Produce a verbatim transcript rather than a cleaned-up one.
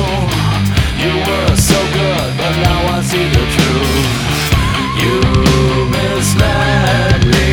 You were so good, but now I see the truth. You misled me.